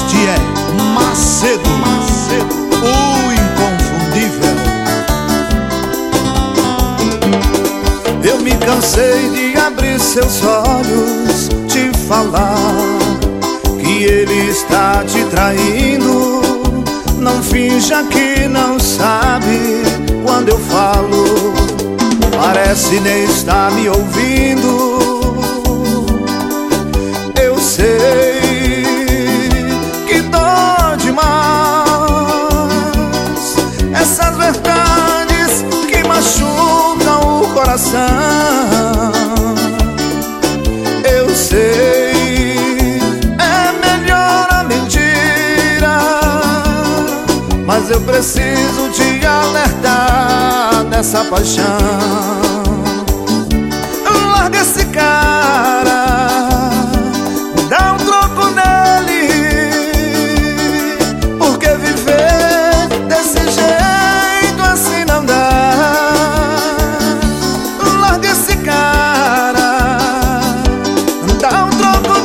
Jordier Macedo, o inconfundível. Eu me cansei de abrir seus olhos, te falar que ele está te traindo. Não finja que não sabe quando eu falo, parece nem estar me ouvindo. Eu sei que dói demais essas verdades que machucam o coração. Eu sei, é melhor a mentira, mas eu preciso te alertar dessa paixão. Larga esse cara, dá um troco nele, porque viver desse jeito assim não dá. Larga esse cara, dá um troco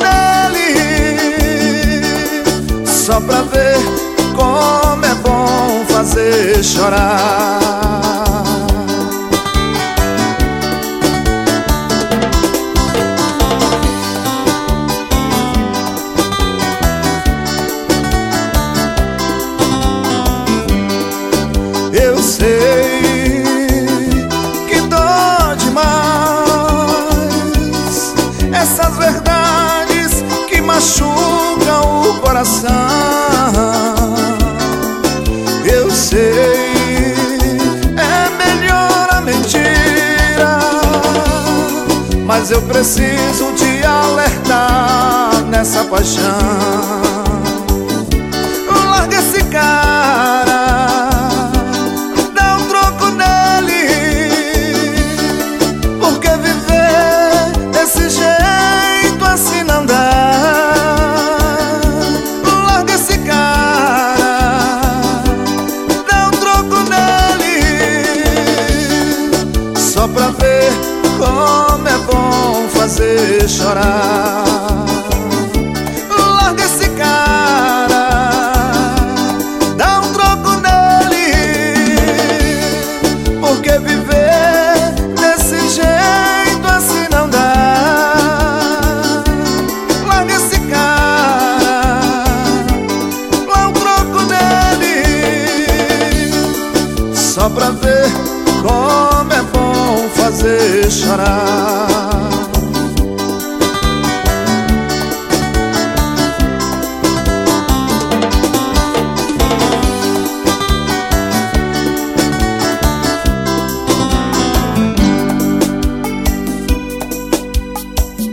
nele, só pra ver como é bom fazer chorar. Eu sei que dói demais essas verdades que machucam o coração. Eu sei, é melhor a mentira, mas eu preciso te alertar nessa paixão. Larga esse cara, dá um troco nele, porque viver desse jeito assim não dá. Larga esse cara, dá um troco nele, só pra ver como é bom fazer chorar.